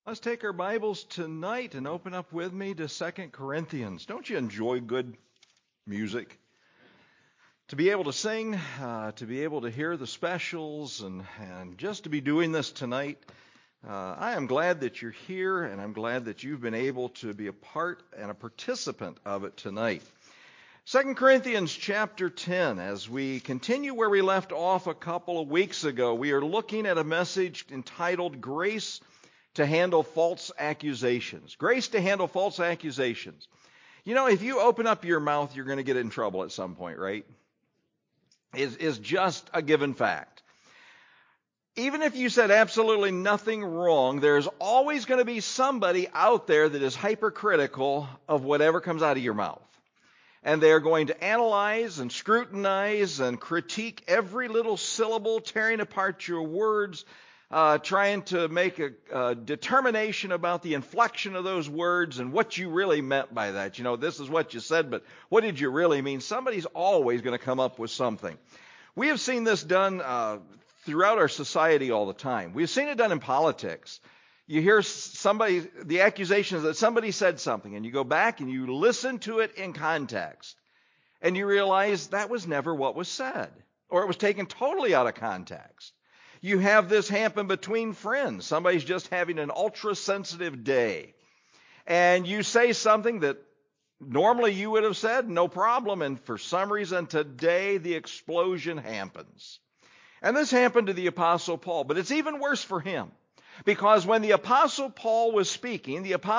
Let's take our Bibles tonight and open up with me to 2 Corinthians. Don't you enjoy good music? To be able to sing, to be able to hear the specials, and just to be doing this tonight. I am glad that you're here, and I'm glad that you've been able to be a part and a participant of it tonight. 2 Corinthians chapter 10, as we continue where we left off a couple of weeks ago, we are looking at a message entitled Grace to Handle False Accusations. Grace to handle false accusations. You know, if you open up your mouth, you're going to get in trouble at some point, right? Is just a given fact. Even if you said absolutely nothing wrong, there's always going to be somebody out there that is hypercritical of whatever comes out of your mouth. And they're going to analyze and scrutinize and critique every little syllable, tearing apart your words, trying to make a determination about the inflection of those words and what you really meant by that. You know, this is what you said, but what did you really mean? Somebody's always going to come up with something. We have seen this done throughout our society all the time. We've seen it done in politics. You hear the accusations that somebody said something, and you go back and you listen to it in context, and you realize that was never what was said, or it was taken totally out of context. You have this happen between friends. Somebody's just having an ultra-sensitive day. And you say something that normally you would have said, no problem. And for some reason today, the explosion happens. And this happened to the Apostle Paul. But it's even worse for him. Because when the Apostle Paul was speaking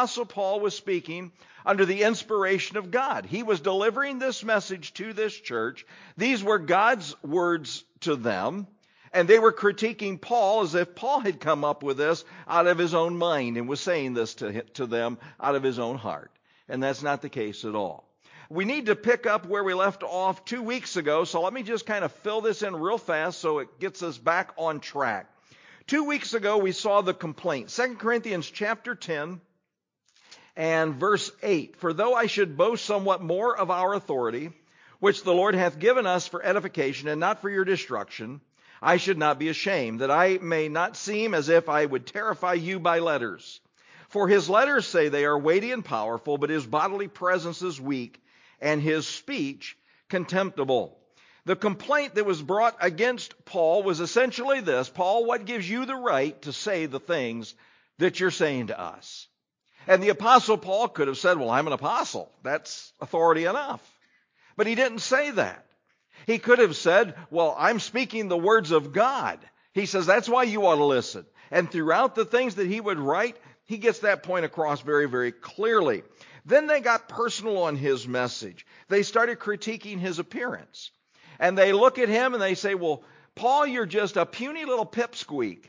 under the inspiration of God. He was delivering this message to this church. These were God's words to them. And they were critiquing Paul as if Paul had come up with this out of his own mind and was saying this to them out of his own heart. And that's not the case at all. We need to pick up where we left off 2 weeks ago, so let me just kind of fill this in real fast so it gets us back on track. 2 weeks ago we saw the complaint. 2 Corinthians chapter 10 and verse 8. For though I should boast somewhat more of our authority, which the Lord hath given us for edification and not for your destruction, I should not be ashamed, that I may not seem as if I would terrify you by letters. For his letters say they are weighty and powerful, but his bodily presence is weak, and his speech contemptible. The complaint that was brought against Paul was essentially this: Paul, what gives you the right to say the things that you're saying to us? And the Apostle Paul could have said, well, I'm an apostle. That's authority enough. But he didn't say that. He could have said, well, I'm speaking the words of God. He says, that's why you ought to listen. And throughout the things that he would write, he gets that point across very, very clearly. Then they got personal on his message. They started critiquing his appearance. And they look at him and they say, well, Paul, you're just a puny little pipsqueak.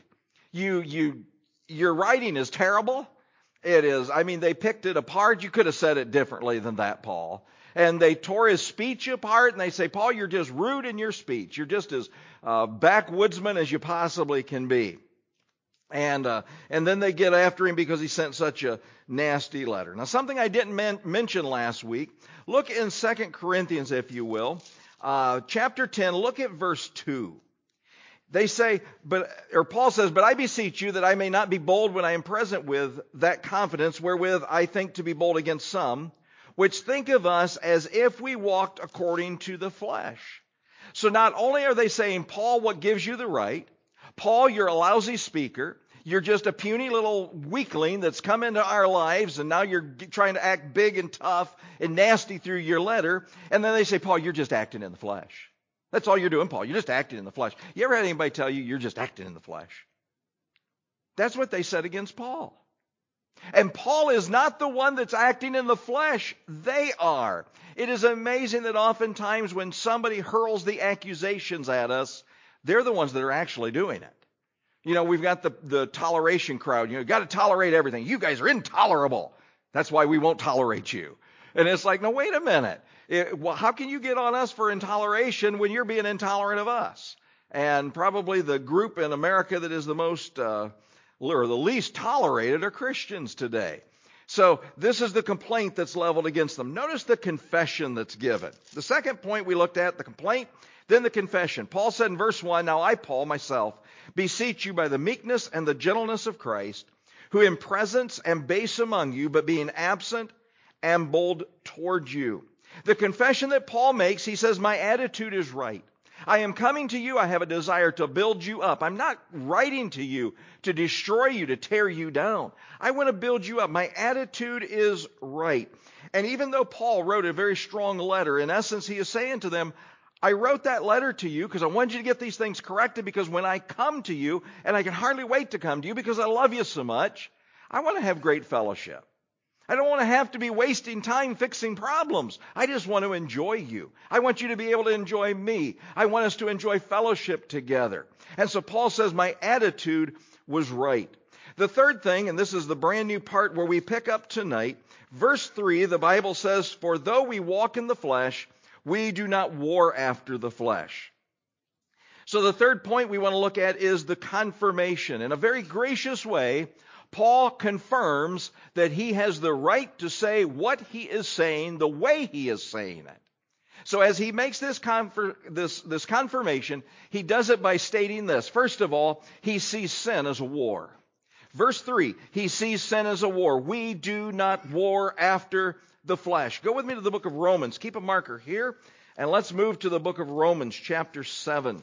Your writing is terrible. It is. I mean, they picked it apart. You could have said it differently than that, Paul. And they tore his speech apart, and they say, Paul, you're just rude in your speech. You're just as backwoodsman as you possibly can be. And then they get after him because he sent such a nasty letter. Now, something I didn't mention last week, look in 2 Corinthians, if you will, chapter 10, look at verse 2. They say, Paul says, but I beseech you that I may not be bold when I am present with that confidence wherewith I think to be bold against some, which think of us as if we walked according to the flesh. So not only are they saying, Paul, what gives you the right? Paul, you're a lousy speaker. You're just a puny little weakling that's come into our lives, and now you're trying to act big and tough and nasty through your letter. And then they say, Paul, you're just acting in the flesh. That's all you're doing, Paul. You're just acting in the flesh. You ever had anybody tell you you're just acting in the flesh? That's what they said against Paul. And Paul is not the one that's acting in the flesh. They are. It is amazing that oftentimes when somebody hurls the accusations at us, they're the ones that are actually doing it. You know, we've got the toleration crowd. You know, got to tolerate everything. You guys are intolerable. That's why we won't tolerate you. And it's like, no, wait a minute. How can you get on us for intoleration when you're being intolerant of us? And probably the group in America that is the most or the least tolerated are Christians today. So this is the complaint that's leveled against them. Notice the confession that's given. The second point we looked at, the complaint, then the confession. Paul said in verse 1, now I, Paul, myself, beseech you by the meekness and the gentleness of Christ, who in presence am base among you, but being absent am bold toward you. The confession that Paul makes, he says, my attitude is right. I am coming to you. I have a desire to build you up. I'm not writing to you to destroy you, to tear you down. I want to build you up. My attitude is right. And even though Paul wrote a very strong letter, in essence, he is saying to them, I wrote that letter to you because I wanted you to get these things corrected, because when I come to you, and I can hardly wait to come to you because I love you so much, I want to have great fellowship. I don't want to have to be wasting time fixing problems. I just want to enjoy you. I want you to be able to enjoy me. I want us to enjoy fellowship together. And so Paul says my attitude was right. The third thing, and this is the brand new part where we pick up tonight, verse 3, the Bible says, for though we walk in the flesh, we do not war after the flesh. So the third point we want to look at is the confirmation. In a very gracious way, Paul confirms that he has the right to say what he is saying the way he is saying it. So as he makes this confirmation, he does it by stating this. First of all, he sees sin as a war. Verse 3, he sees sin as a war. We do not war after the flesh. Go with me to the book of Romans. Keep a marker here, and let's move to the book of Romans, chapter 7.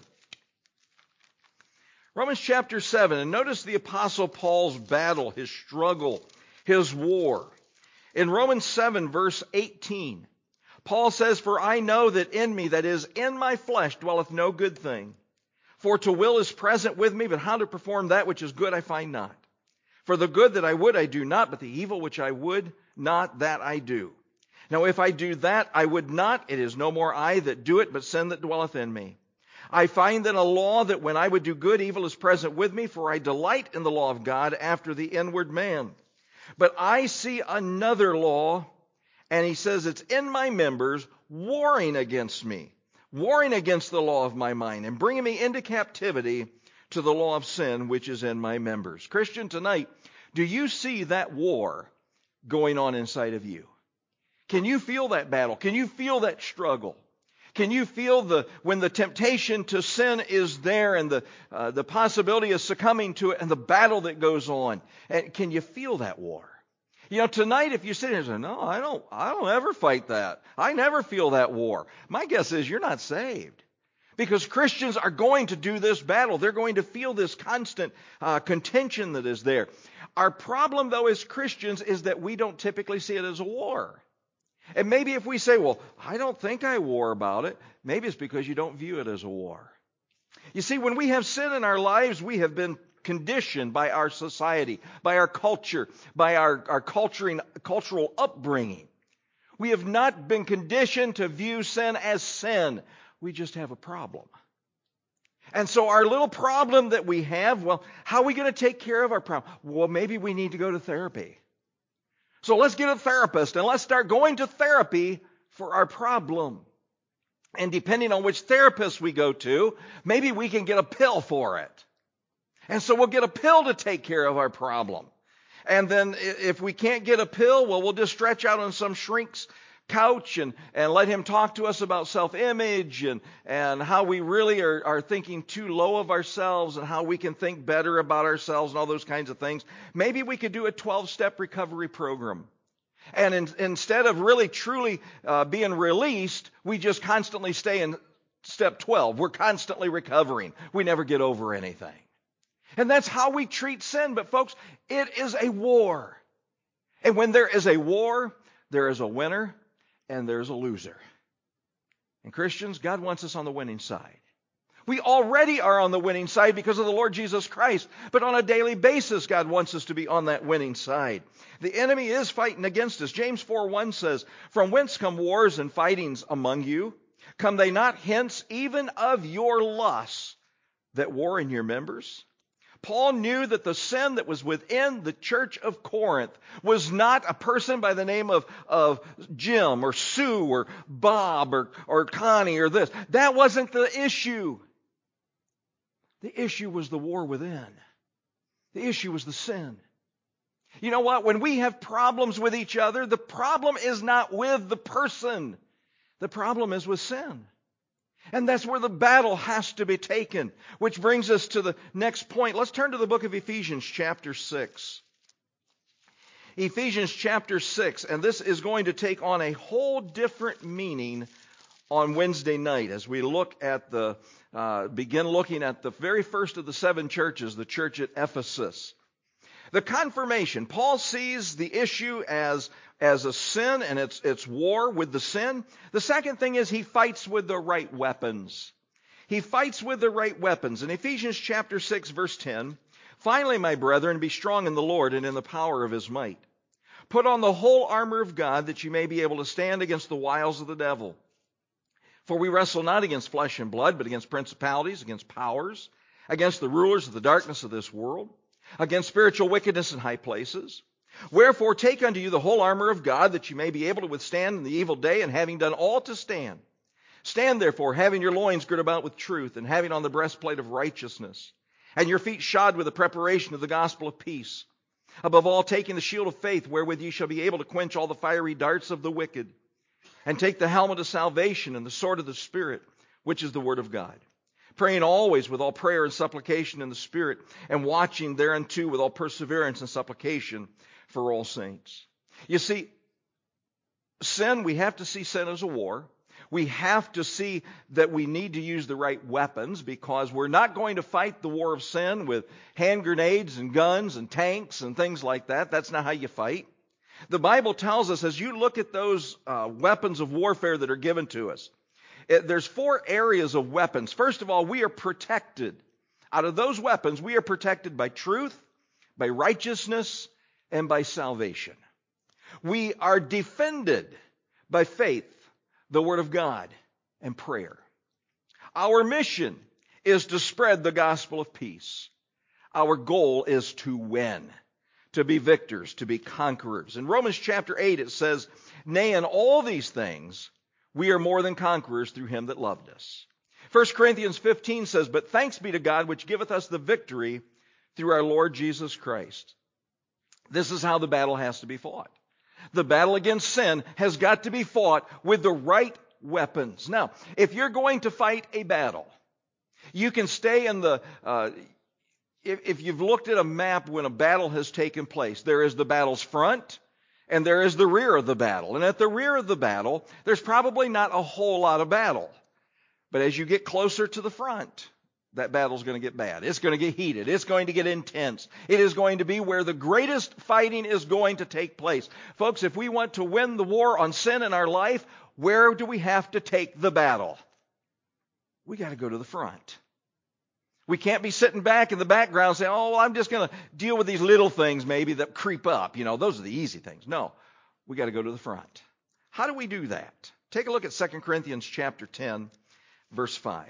Romans chapter 7, and notice the Apostle Paul's battle, his struggle, his war. In Romans 7, verse 18, Paul says, for I know that in me, that is, in my flesh, dwelleth no good thing. For to will is present with me, but how to perform that which is good I find not. For the good that I would I do not, but the evil which I would not, that I do. Now if I do that I would not, it is no more I that do it, but sin that dwelleth in me. I find then a law that when I would do good, evil is present with me, for I delight in the law of God after the inward man. But I see another law, and he says it's in my members, warring against me, warring against the law of my mind, and bringing me into captivity to the law of sin which is in my members. Christian, tonight, do you see that war going on inside of you? Can you feel that battle? Can you feel that struggle? Can you feel when the temptation to sin is there and the possibility of succumbing to it and the battle that goes on? And can you feel that war? You know, tonight if you sit here and say, no, I don't ever fight that. I never feel that war. My guess is you're not saved. Because Christians are going to do this battle. They're going to feel this constant contention that is there. Our problem, though, as Christians is that we don't typically see it as a war. And maybe if we say, well, I don't think I war about it, maybe it's because you don't view it as a war. You see, when we have sin in our lives, we have been conditioned by our society, by our culture, by our cultural upbringing. We have not been conditioned to view sin as sin. We just have a problem. And so our little problem that we have, well, how are we going to take care of our problem? Well, maybe we need to go to therapy. So let's get a therapist and let's start going to therapy for our problem. And depending on which therapist we go to, maybe we can get a pill for it. And so we'll get a pill to take care of our problem. And then if we can't get a pill, well, we'll just stretch out on some shrink's couch and let him talk to us about self-image and how we really are thinking too low of ourselves and how we can think better about ourselves and all those kinds of things. Maybe we could do a 12-step recovery program. And instead of really truly being released, we just constantly stay in step 12. We're constantly recovering. We never get over anything. And that's how we treat sin. But folks, it is a war. And when there is a war, there is a winner and there's a loser. And Christians, God wants us on the winning side. We already are on the winning side because of the Lord Jesus Christ. But on a daily basis, God wants us to be on that winning side. The enemy is fighting against us. James 4:1 says, from whence come wars and fightings among you? Come they not hence even of your lusts that war in your members? Paul knew that the sin that was within the church of Corinth was not a person by the name of Jim or Sue or Bob or Connie or this. That wasn't the issue. The issue was the war within. The issue was the sin. You know what? When we have problems with each other, the problem is not with the person. The problem is with sin. And that's where the battle has to be taken, which brings us to the next point. Let's turn to the book of Ephesians chapter 6. Ephesians chapter 6, and this is going to take on a whole different meaning on Wednesday night as we look at begin looking at the very first of the 7 churches, the church at Ephesus. The confirmation. Paul sees the issue as a sin, and it's war with the sin. The second thing is he fights with the right weapons. He fights with the right weapons. In Ephesians chapter 6, verse 10, "Finally, my brethren, be strong in the Lord and in the power of his might. Put on the whole armor of God, that you may be able to stand against the wiles of the devil. For we wrestle not against flesh and blood, but against principalities, against powers, against the rulers of the darkness of this world, against spiritual wickedness in high places. Wherefore take unto you the whole armor of God, that you may be able to withstand in the evil day, and having done all to stand. Stand therefore, having your loins girt about with truth, and having on the breastplate of righteousness, and your feet shod with the preparation of the gospel of peace. Above all, taking the shield of faith, wherewith ye shall be able to quench all the fiery darts of the wicked. And take the helmet of salvation and the sword of the Spirit, which is the word of God. Praying always with all prayer and supplication in the Spirit, and watching thereunto with all perseverance and supplication for all saints." You see, sin, we have to see sin as a war. We have to see that we need to use the right weapons, because we're not going to fight the war of sin with hand grenades and guns and tanks and things like that. That's not how you fight. The Bible tells us, as you look at those weapons of warfare that are given to us, there's 4 areas of weapons. First of all, we are protected. Out of those weapons, we are protected by truth, by righteousness, and by salvation. We are defended by faith, the Word of God, and prayer. Our mission is to spread the gospel of peace. Our goal is to win, to be victors, to be conquerors. In Romans chapter 8 it says, "Nay, in all these things we are more than conquerors through him that loved us." 1 Corinthians 15 says, "But thanks be to God which giveth us the victory through our Lord Jesus Christ." This is how the battle has to be fought. The battle against sin has got to be fought with the right weapons. Now, if you're going to fight a battle, you can stay in the... If you've looked at a map when a battle has taken place, there is the battle's front and there is the rear of the battle. And at the rear of the battle, there's probably not a whole lot of battle. But as you get closer to the front, that battle's going to get bad. It's going to get heated. It's going to get intense. It is going to be where the greatest fighting is going to take place. Folks, if we want to win the war on sin in our life, where do we have to take the battle? We got to go to the front. We can't be sitting back in the background saying, "Oh, I'm just going to deal with these little things maybe that creep up. Those are the easy things." No, we got to go to the front. How do we do that? Take a look at 2 Corinthians chapter 10, verse 5.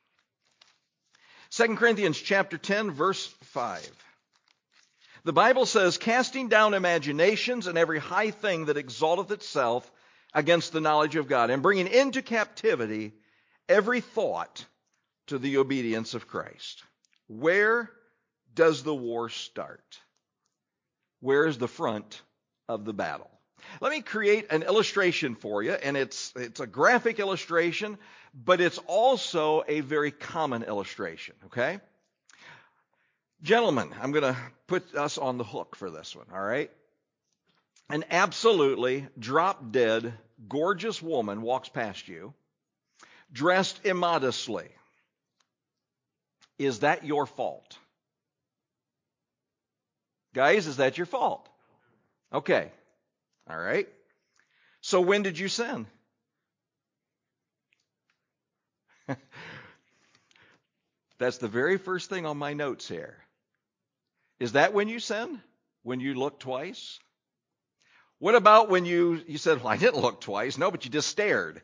2 Corinthians chapter 10, verse 5. The Bible says, "Casting down imaginations and every high thing that exalteth itself against the knowledge of God, and bringing into captivity every thought to the obedience of Christ." Where does the war start? Where is the front of the battle? Let me create an illustration for you, and it's a graphic illustration, but it's also a very common illustration, okay? Gentlemen, I'm going to put us on the hook for this one, all right? An absolutely drop-dead, gorgeous woman walks past you, dressed immodestly. Is that your fault? Guys, is that your fault? Okay. All right. So when did you sin? That's the very first thing on my notes here. Is that when you sinned? When you looked twice? What about when you said, "Well, I didn't look twice"? No, but you just stared.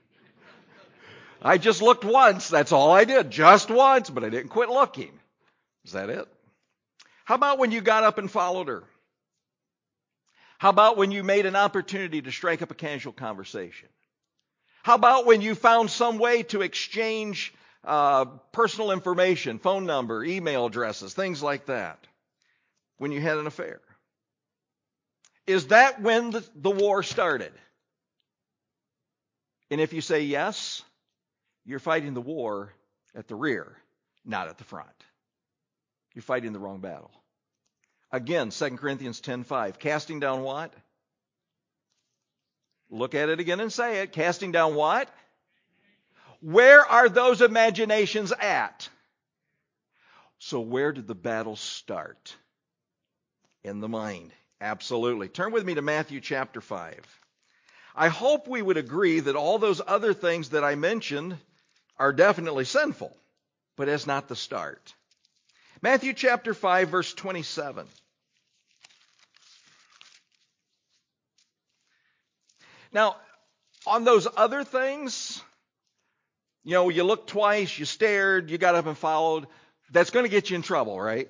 "I just looked once. That's all I did. Just once, but I didn't quit looking." Is that it? How about when you got up and followed her? How about when you made an opportunity to strike up a casual conversation? How about when you found some way to exchange personal information, phone number, email addresses, things like that? When you had an affair? Is that when the war started? And if you say yes, you're fighting the war at the rear, not at the front. You're fighting the wrong battle. Again, 2 Corinthians 10:5. Casting down what? Look at it again and say it. Casting down what? Where are those imaginations at? So where did the battle start? In the mind. Absolutely. Turn with me to Matthew chapter 5. I hope we would agree that all those other things that I mentioned are definitely sinful, but it's not the start. Matthew chapter 5, verse 27. Now, on those other things, you looked twice, you stared, you got up and followed. That's going to get you in trouble, right?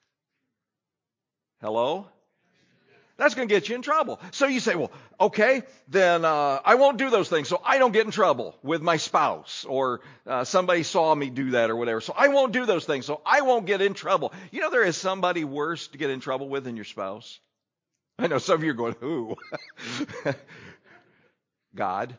Hello? That's going to get you in trouble. So you say, well, okay, then I won't do those things so I don't get in trouble with my spouse, or somebody saw me do that or whatever. So I won't do those things so I won't get in trouble. You know there is somebody worse to get in trouble with than your spouse? I know some of you are going, who? God.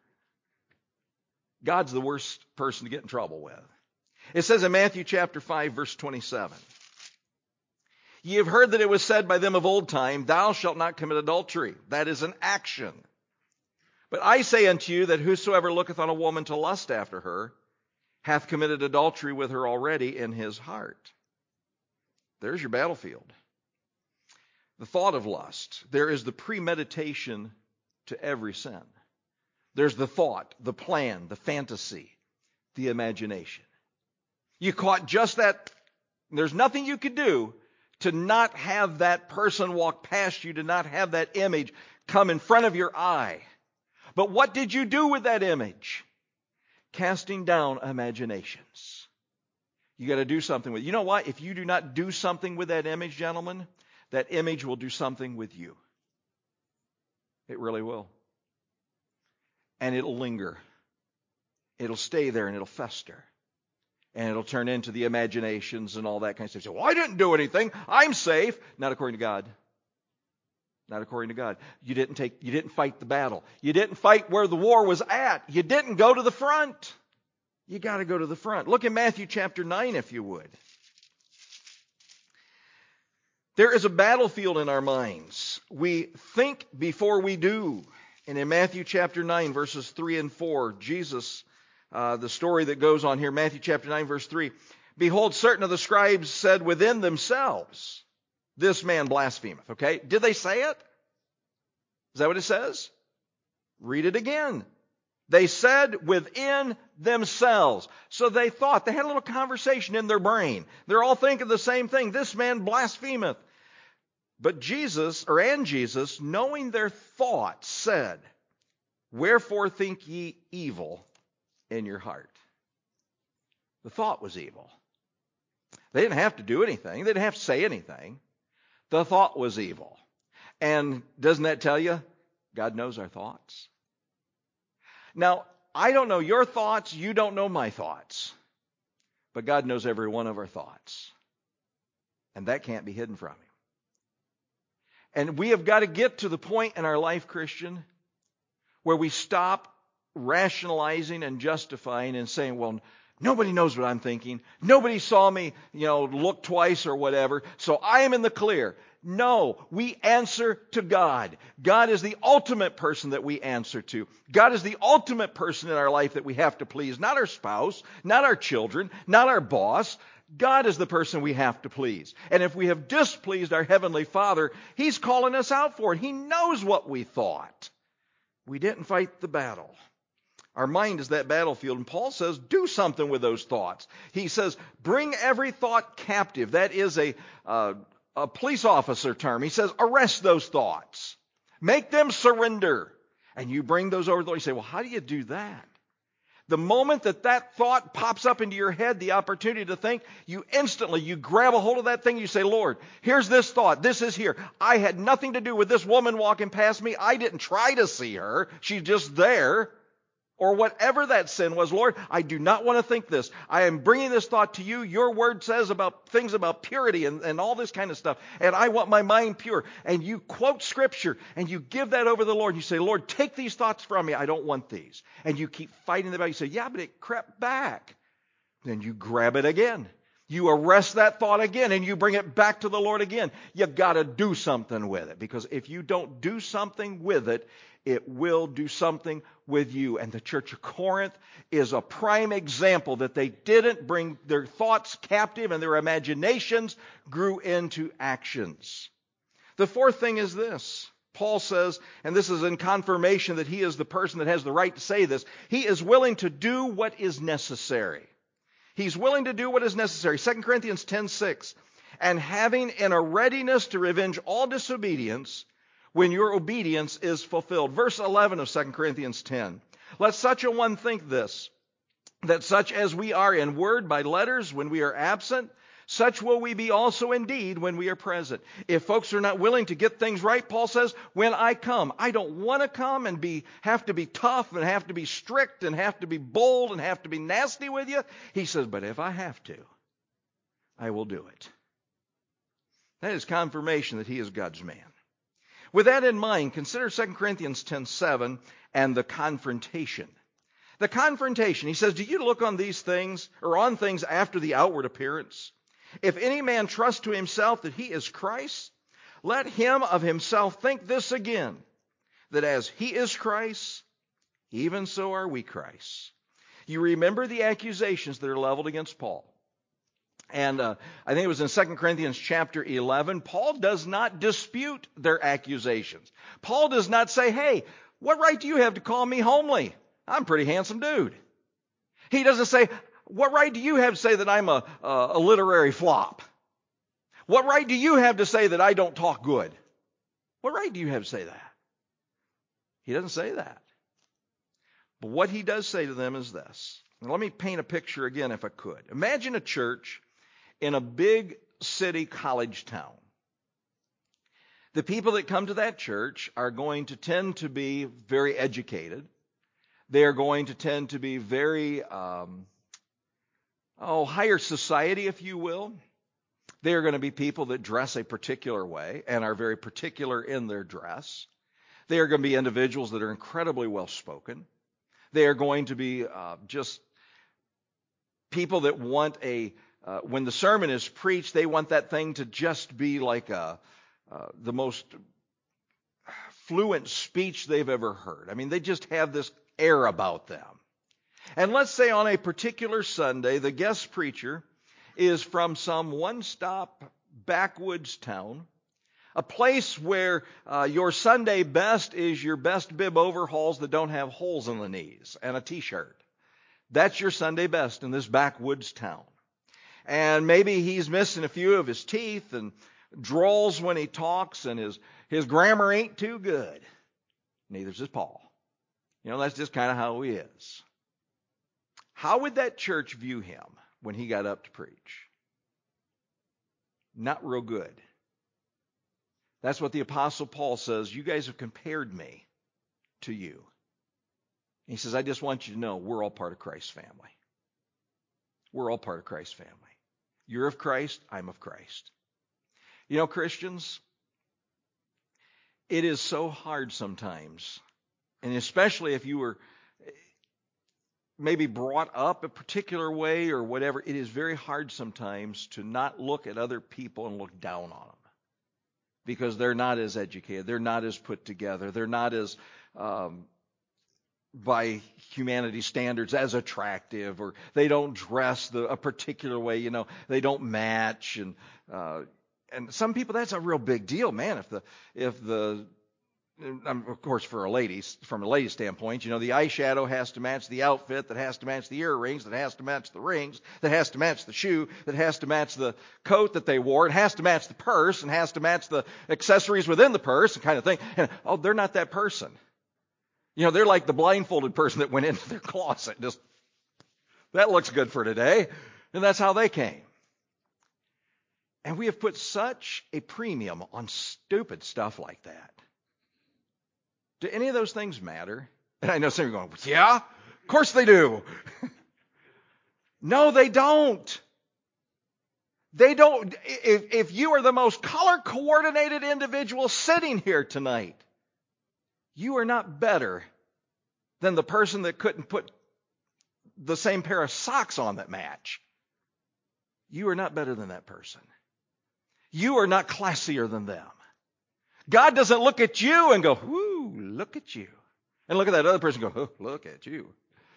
God's the worst person to get in trouble with. It says in Matthew chapter 5, verse 27. Ye have heard that it was said by them of old time, thou shalt not commit adultery. That is an action. But I say unto you that whosoever looketh on a woman to lust after her, hath committed adultery with her already in his heart. There's your battlefield. The thought of lust. There is the premeditation to every sin. There's the thought, the plan, the fantasy, the imagination. You caught just that. There's nothing you could do to not have that person walk past you, to not have that image come in front of your eye. But what did you do with that image? Casting down imaginations. You got to do something with it. You know what? If you do not do something with that image, gentlemen, that image will do something with you. It really will. And it'll linger. It'll stay there and it'll fester. And it'll turn into the imaginations and all that kind of stuff. So, well, I didn't do anything. I'm safe. Not according to God. Not according to God. You didn't fight the battle. You didn't fight where the war was at. You didn't go to the front. You got to go to the front. Look in Matthew chapter 9 if you would. There is a battlefield in our minds. We think before we do. And in Matthew chapter 9, verses 3 and 4, Jesus, the story that goes on here, Matthew chapter 9, verse 3, behold, certain of the scribes said within themselves, this man blasphemeth. Okay? Did they say it? Is that what it says? Read it again. They said within themselves. So they thought, they had a little conversation in their brain. They're all thinking the same thing. This man blasphemeth. But Jesus, knowing their thoughts, said, wherefore think ye evil in your heart? The thought was evil. They didn't have to do anything. They didn't have to say anything. The thought was evil. And doesn't that tell you? God knows our thoughts. Now, I don't know your thoughts. You don't know my thoughts. But God knows every one of our thoughts. And that can't be hidden from Him. And we have got to get to the point in our life, Christian, where we stop rationalizing and justifying and saying, well, nobody knows what I'm thinking. Nobody saw me, look twice or whatever. So I am in the clear. No, we answer to God. God is the ultimate person that we answer to. God is the ultimate person in our life that we have to please. Not our spouse, not our children, not our boss. God is the person we have to please. And if we have displeased our Heavenly Father, He's calling us out for it. He knows what we thought. We didn't fight the battle. Our mind is that battlefield. And Paul says, do something with those thoughts. He says, bring every thought captive. That is a police officer term. He says, arrest those thoughts. Make them surrender. And you bring those over the Lord. You say, well, how do you do that? The moment that thought pops up into your head, the opportunity to think, you grab a hold of that thing. You say, Lord, here's this thought. This is here. I had nothing to do with this woman walking past me. I didn't try to see her. She's just there. Or whatever that sin was, Lord, I do not want to think this. I am bringing this thought to you. Your word says about things about purity and all this kind of stuff. And I want my mind pure. And you quote Scripture and you give that over to the Lord. You say, Lord, take these thoughts from me. I don't want these. And you keep fighting the battle. You say, yeah, but it crept back. Then you grab it again. You arrest that thought again and you bring it back to the Lord again. You've got to do something with it, because if you don't do something with it, it will do something with you. And the church of Corinth is a prime example that they didn't bring their thoughts captive and their imaginations grew into actions. The fourth thing is this. Paul says, and this is in confirmation that he is the person that has the right to say this, he is willing to do what is necessary. He's willing to do what is necessary. 2 Corinthians 10:6, and having in a readiness to revenge all disobedience when your obedience is fulfilled. Verse 11 of 2 Corinthians 10. Let such a one think this, that such as we are in word by letters when we are absent, such will we be also indeed when we are present. If folks are not willing to get things right, Paul says, when I come, I don't want to come and have to be tough and have to be strict and have to be bold and have to be nasty with you. He says, but if I have to, I will do it. That is confirmation that he is God's man. With that in mind, consider 2 Corinthians 10:7 and the confrontation. The confrontation, he says, do you look on these things or on things after the outward appearance? If any man trust to himself that he is Christ, let him of himself think this again, that as he is Christ, even so are we Christ. You remember the accusations that are leveled against Paul. And I think it was in 2 Corinthians chapter 11, Paul does not dispute their accusations. Paul does not say, hey, what right do you have to call me homely? I'm a pretty handsome dude. He doesn't say, what right do you have to say that I'm a literary flop? What right do you have to say that I don't talk good? What right do you have to say that? He doesn't say that. But what he does say to them is this. And let me paint a picture again if I could. Imagine a church in a big city college town. The people that come to that church are going to tend to be very educated. They are going to tend to be very higher society, if you will. They are going to be people that dress a particular way and are very particular in their dress. They are going to be individuals that are incredibly well spoken. They are going to be just people that want when the sermon is preached, they want that thing to just be like the most fluent speech they've ever heard. I mean, they just have this air about them. And let's say on a particular Sunday, the guest preacher is from some one-stop backwoods town, a place where your Sunday best is your best bib overalls that don't have holes in the knees and a T-shirt. That's your Sunday best in this backwoods town. And maybe he's missing a few of his teeth and drawls when he talks, and his grammar ain't too good. Neither's his Paul. That's just kind of how he is. How would that church view him when he got up to preach? Not real good. That's what the Apostle Paul says. You guys have compared me to you. He says, I just want you to know we're all part of Christ's family. We're all part of Christ's family. You're of Christ, I'm of Christ. Christians, it is so hard sometimes, and especially if you were maybe brought up a particular way or whatever, it is very hard sometimes to not look at other people and look down on them because they're not as educated, they're not as put together, they're not as by humanity's standards as attractive, or they don't dress a particular way, they don't match, and some people, that's a real big deal, man. If the of course, from a lady's standpoint, the eyeshadow has to match the outfit, that has to match the earrings, that has to match the rings, that has to match the shoe, that has to match the coat that they wore, it has to match the purse, and has to match the accessories within the purse, and kind of thing. And, they're not that person. They're like the blindfolded person that went into their closet. Just, that looks good for today. And that's how they came. And we have put such a premium on stupid stuff like that. Do any of those things matter? And I know some of you are going, yeah, of course they do. No, they don't. They don't. If you are the most color-coordinated individual sitting here tonight, you are not better than the person that couldn't put the same pair of socks on that match. You are not better than that person. You are not classier than them. God doesn't look at you and go, whoo, look at you. And look at that other person and go, oh, look at you.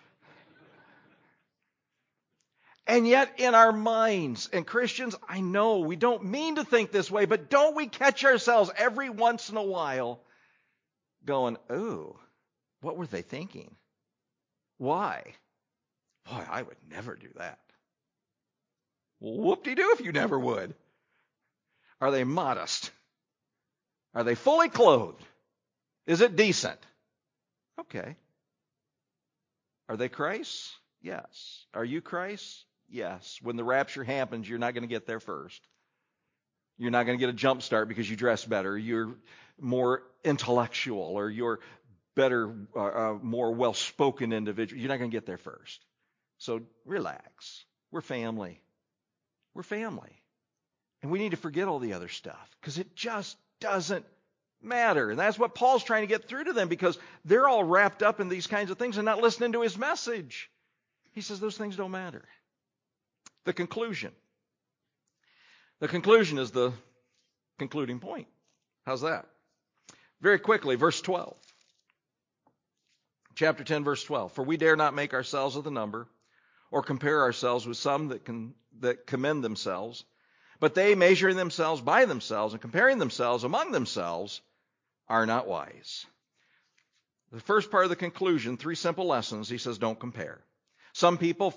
And yet in our minds, and Christians, I know we don't mean to think this way, but don't we catch ourselves every once in a while going, oh, what were they thinking? Why? Boy, I would never do that. Well, whoop-de-doo if you never would. Are they modest? Are they fully clothed? Is it decent? Okay. Are they Christ? Yes. Are you Christ? Yes. When the rapture happens, you're not going to get there first. You're not going to get a jump start because you dress better. You're more intellectual, or you're better, more well-spoken individual. You're not going to get there first. So relax. We're family. We're family. And we need to forget all the other stuff because it just doesn't matter. And that's what Paul's trying to get through to them, because they're all wrapped up in these kinds of things and not listening to his message. He says those things don't matter. The conclusion. The conclusion is the concluding point. How's that? Very quickly, verse 12. Chapter 10, verse 12. For we dare not make ourselves of the number, or compare ourselves with some that commend themselves, but they, measuring themselves by themselves and comparing themselves among themselves, are not wise. The first part of the conclusion, 3 simple lessons. He says, don't compare. Some people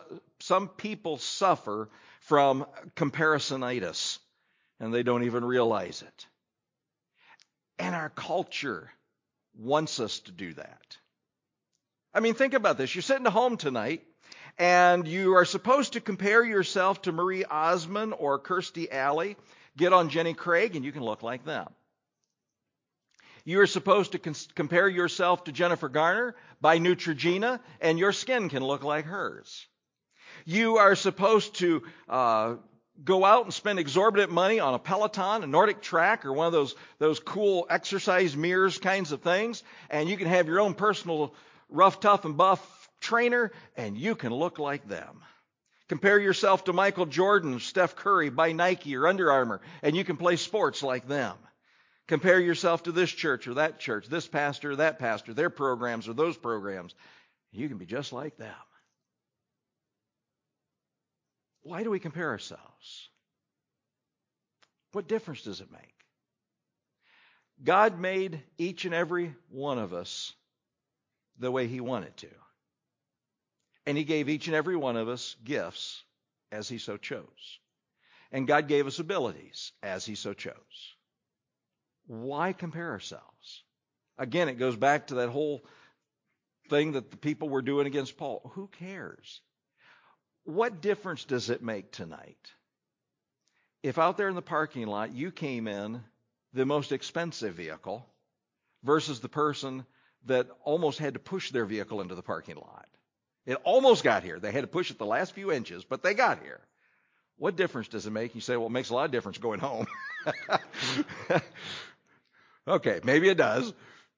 suffer from comparisonitis, and they don't even realize it. And our culture wants us to do that. I mean, think about this. You're sitting at home tonight, and you are supposed to compare yourself to Marie Osmond or Kirstie Alley. Get on Jenny Craig, and you can look like them. You are supposed to compare yourself to Jennifer Garner by Neutrogena, and your skin can look like hers. You are supposed to go out and spend exorbitant money on a Peloton, a Nordic Track, or one of those cool exercise mirrors kinds of things, and you can have your own personal rough, tough, and buff trainer, and you can look like them. Compare yourself to Michael Jordan, Steph Curry by Nike or Under Armour, and you can play sports like them. Compare yourself to this church or that church, this pastor or that pastor, their programs or those programs. You can be just like them. Why do we compare ourselves? What difference does it make? God made each and every one of us the way He wanted to. And He gave each and every one of us gifts as He so chose. And God gave us abilities as He so chose. Why compare ourselves? Again, it goes back to that whole thing that the people were doing against Paul. Who cares? What difference does it make tonight if out there in the parking lot you came in the most expensive vehicle versus the person that almost had to push their vehicle into the parking lot? It almost got here. They had to push it the last few inches, but they got here. What difference does it make? You say, well, it makes a lot of difference going home. Okay, maybe it does.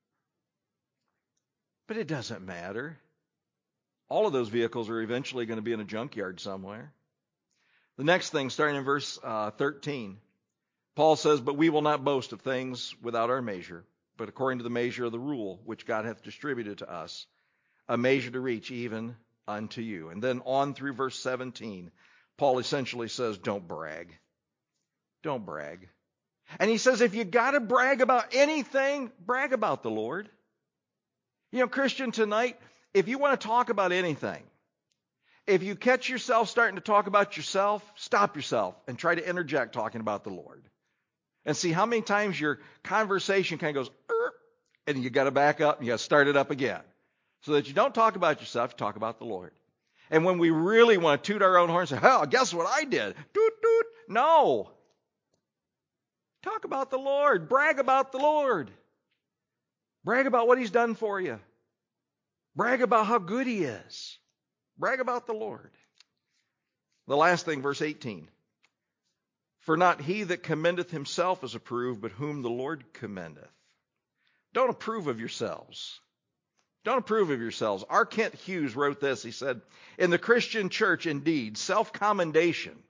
But it doesn't matter. All of those vehicles are eventually going to be in a junkyard somewhere. The next thing, starting in verse 13, Paul says, but we will not boast of things without our measure, but according to the measure of the rule which God hath distributed to us, a measure to reach even unto you. And then on through verse 17, Paul essentially says, don't brag. Don't brag. And he says, if you got to brag about anything, brag about the Lord. You know, Christian, tonight, if you want to talk about anything, if you catch yourself starting to talk about yourself, stop yourself and try to interject talking about the Lord. And see how many times your conversation kind of goes, and you got to back up and you got to start it up again. So that you don't talk about yourself, you talk about the Lord. And when we really want to toot our own horn and say, oh, guess what I did? Toot, toot. No. Talk about the Lord. Brag about the Lord. Brag about what He's done for you. Brag about how good He is. Brag about the Lord. The last thing, verse 18. For not he that commendeth himself is approved, but whom the Lord commendeth. Don't approve of yourselves. Don't approve of yourselves. R. Kent Hughes wrote this. He said, in the Christian church, indeed, self-commendation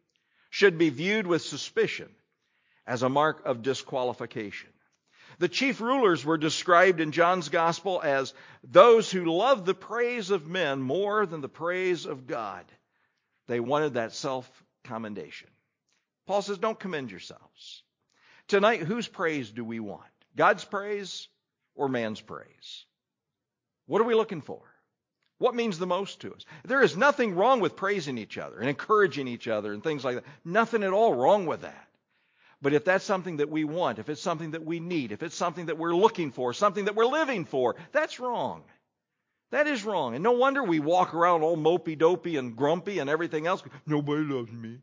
should be viewed with suspicion as a mark of disqualification. The chief rulers were described in John's gospel as those who loved the praise of men more than the praise of God. They wanted that self-commendation. Paul says, don't commend yourselves. Tonight, whose praise do we want? God's praise or man's praise? What are we looking for? What means the most to us? There is nothing wrong with praising each other and encouraging each other and things like that. Nothing at all wrong with that. But if that's something that we want, if it's something that we need, if it's something that we're looking for, something that we're living for, that's wrong. That is wrong. And no wonder we walk around all mopey-dopey and grumpy and everything else. Nobody loves me.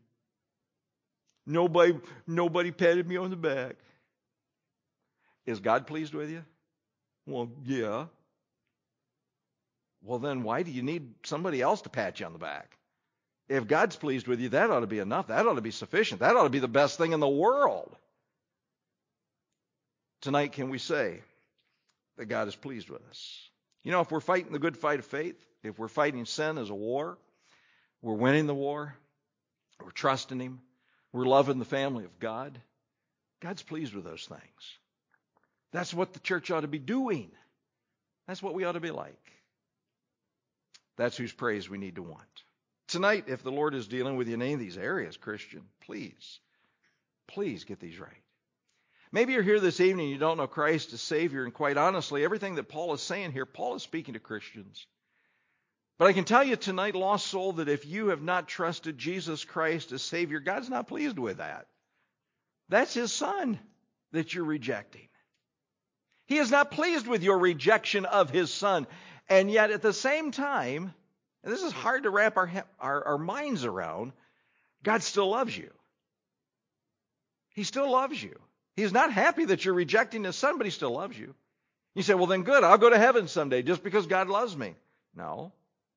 Nobody patted me on the back. Is God pleased with you? Well, yeah. Well, then why do you need somebody else to pat you on the back? If God's pleased with you, that ought to be enough. That ought to be sufficient. That ought to be the best thing in the world. Tonight, can we say that God is pleased with us? You know, if we're fighting the good fight of faith, if we're fighting sin as a war, we're winning the war, we're trusting Him, we're loving the family of God, God's pleased with those things. That's what the church ought to be doing. That's what we ought to be like. That's whose praise we need to want. Tonight, if the Lord is dealing with you in any of these areas, Christian, please get these right. Maybe you're here this evening and you don't know Christ as Savior, and quite honestly, everything that Paul is saying here, Paul is speaking to Christians. But I can tell you tonight, lost soul, that if you have not trusted Jesus Christ as Savior, God's not pleased with that. That's His Son that you're rejecting. He is not pleased with your rejection of His Son. And yet at the same time, and this is hard to wrap our minds around, God still loves you. He still loves you. He's not happy that you're rejecting His Son, but He still loves you. You say, well then good, I'll go to heaven someday just because God loves me. No.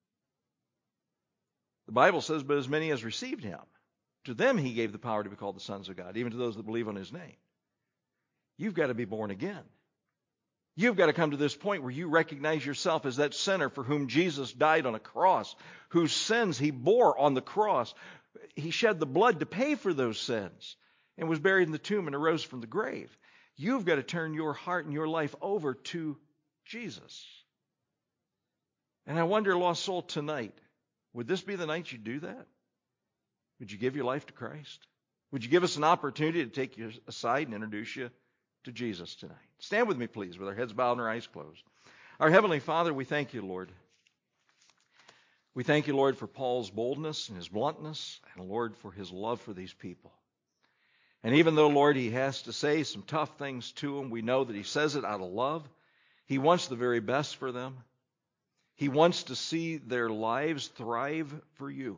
The Bible says, but as many as received Him, to them He gave the power to be called the sons of God, even to those that believe on His name. You've got to be born again. You've got to come to this point where you recognize yourself as that sinner for whom Jesus died on a cross, whose sins He bore on the cross. He shed the blood to pay for those sins and was buried in the tomb and arose from the grave. You've got to turn your heart and your life over to Jesus. And I wonder, lost soul, tonight, would this be the night you do that? Would you give your life to Christ? Would you give us an opportunity to take you aside and introduce you to Jesus tonight? Stand with me, please, with our heads bowed and our eyes closed. Our Heavenly Father, we thank you, Lord. We thank you, Lord, for Paul's boldness and his bluntness, and Lord, for his love for these people. And even though, Lord, he has to say some tough things to them, we know that he says it out of love. He wants the very best for them. He wants to see their lives thrive for you.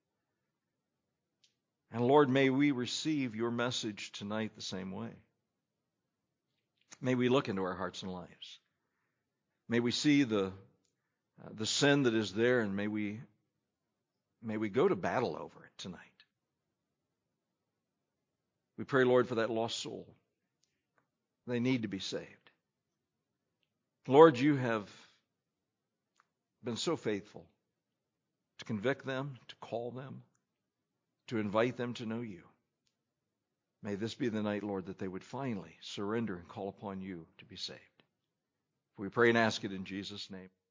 And Lord, may we receive your message tonight the same way. May we look into our hearts and lives. May we see the sin that is there, and may we go to battle over it tonight. We pray, Lord, for that lost soul. They need to be saved. Lord, you have been so faithful to convict them, to call them, to invite them to know you. May this be the night, Lord, that they would finally surrender and call upon you to be saved. We pray and ask it in Jesus' name.